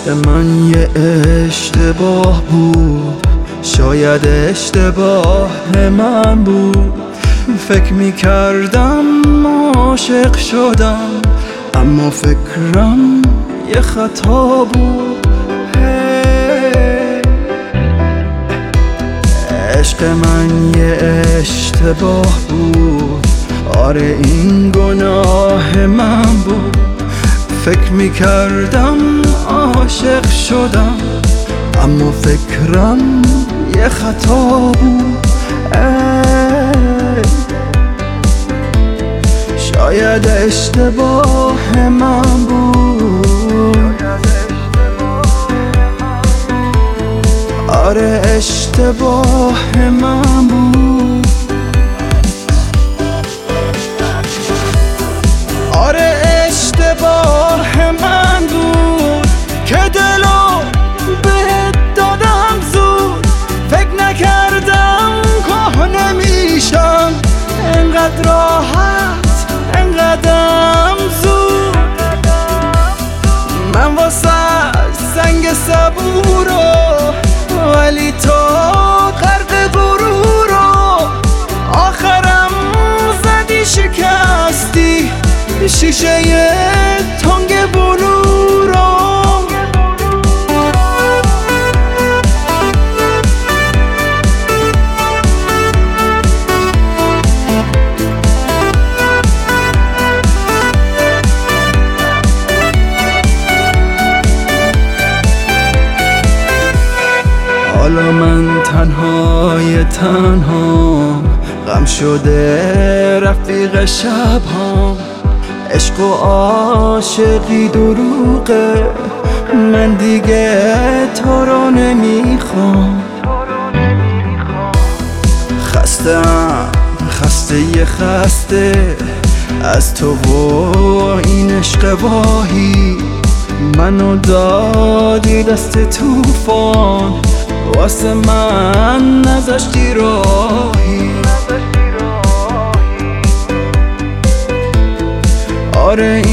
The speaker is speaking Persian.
عشق من یه اشتباه بود، شاید اشتباه من بود. فکر میکردم عاشق شدم، اما فکرم یه خطا بود. عشق من یه اشتباه بود، آره این گناه من بود. فکر میکردم عاشق شدم، اما فکرم یه خطا بود. شاید اشتباه من بود، آره اشتباه من بود. آره اشتباه من بود که دلو بهت دادم زود. فکر نکردم که نمیشم انقدر راحت، انقدرم زود. من واسه سنگ صبورو، ولی تو غرق غرورو. آخرم زدی شکستی شیشه تنگ بلورو. حالا من تنهای تنها، غم شده رفیق شب‌هام. عشق و عاشقی دروغه، من دیگه تو رو نمیخوام. خسته از تو و این عشق واهی. منو دادی دست طوفان، واسه من نذاشتی راهی. آره